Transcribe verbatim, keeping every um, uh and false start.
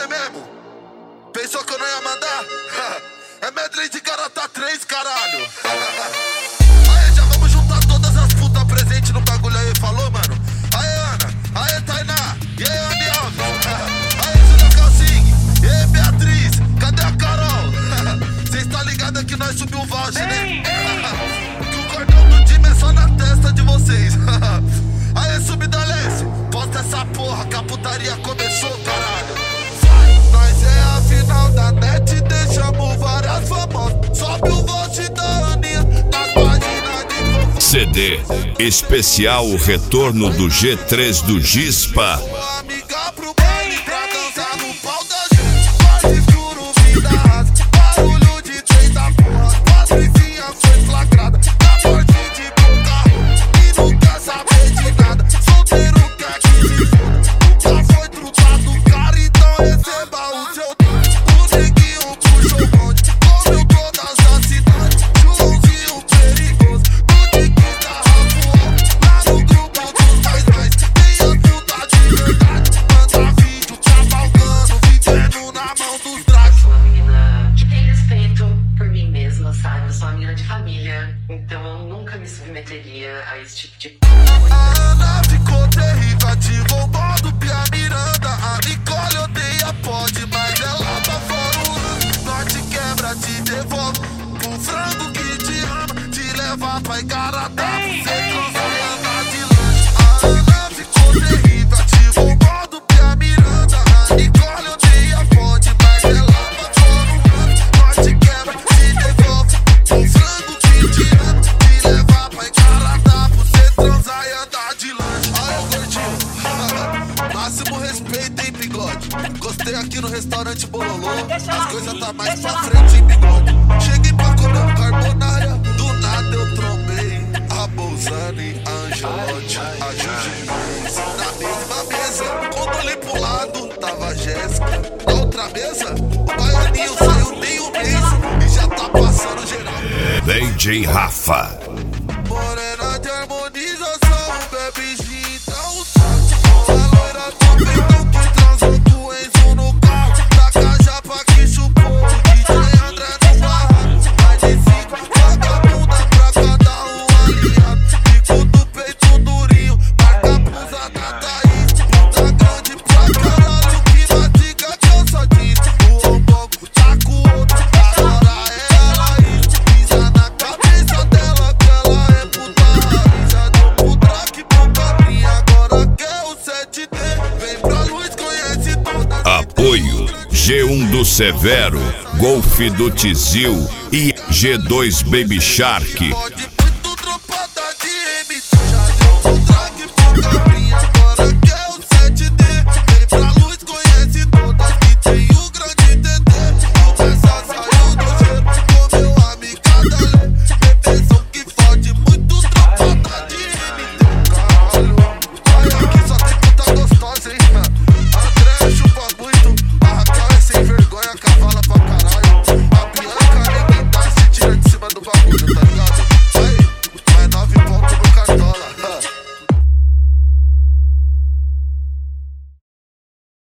Foi mesmo? Pensou que eu não ia mandar? É medley de Garota três, caralho. Aê, já vamos juntar todas as putas presentes no bagulho aí, falou, mano? Aê, Ana, aê, Tainá, e aí, Andy Alves, aê, Zuna Calcing, e aí, Beatriz, cadê a Carol? Cês tá ligado que nós subiu o voucher, né? Que o cordão do time é só na testa de vocês. Aê, Subdalece, posta essa porra que a putaria começou, caralho. Nós é a final da net, deixamos várias famosas. Sobe o vote da Aninha nas páginas de C D especial o retorno do G três do Gispa. amiga pro baile pra dançar no pau da gente. Quase escuro, vida rasa, barulho de três da porra. Patricinha foi flagrada na porta de boca e não quer saber de nada. Solteiro quer que se foda, nunca foi trutado, cara, então receba o seu doce. O neguinho puxou o bonde, comeu todas as cidades. Joãozinho perigoso, no dique da Rafuão, lá no grupo dos mais mais. Tem as putas de verdade, manda vídeo cavalgando, vivendo na mão dos dragos. Sou uma menina que tem respeito por mim mesma, sabe? Eu sou uma menina de família, então eu nunca me submeteria a esse tipo de A Ana ficou terrível, ativou o modo Pia Miranda. A Nicole odeia pode, mas ela tá fora o lance. Norte quebra, te devolve pro frango que te ama, te leva pra Igarapé, você transar e andar de lanche. A Ana ficou terrível, ativou o modo Pia Miranda. A Nicole odeia pode, mas ela tá fora o lance. Norte quebra, te devolve pro frango que te ama, te leva pra Igarapé, você transar e andar de lanche. Aí, gordinho, máximo respeito, hein, bigode. Gostei aqui no restaurante Bololô, as coisas tá mais pra frente, hein, bigode. Cheguei pra comer um carbonara, do nada eu trombei a Bolzani, a Angelotti, a Juju. Na mesma mesa, quando olhei pro lado, tava a Jéssica. Na outra mesa, o baianinho saiu nem um mês e já tá passando geral. D J Rafa. Morena de harmonização, bebe gin, dá um salto. A loira do peitão que transou com o Enzo no carro. Taca japa que chupou, D J André no barraco. Mais de cinco vagabunda pra cada um aliado. Bico do peito durinho, marca a blusa da Thaís. Puta grande pra caralho, que mastiga que eu só disse. O ombongo tá com o outro, agora é ela isso. Pisa na cabeça dela que ela é puta raiz. Já deu pro traque pro cabrinho, agora quer o sete D. Vem pra luz, conhece toda a Apoio G um do Severo, Golf do Tizil e G dois Baby Shark. Pode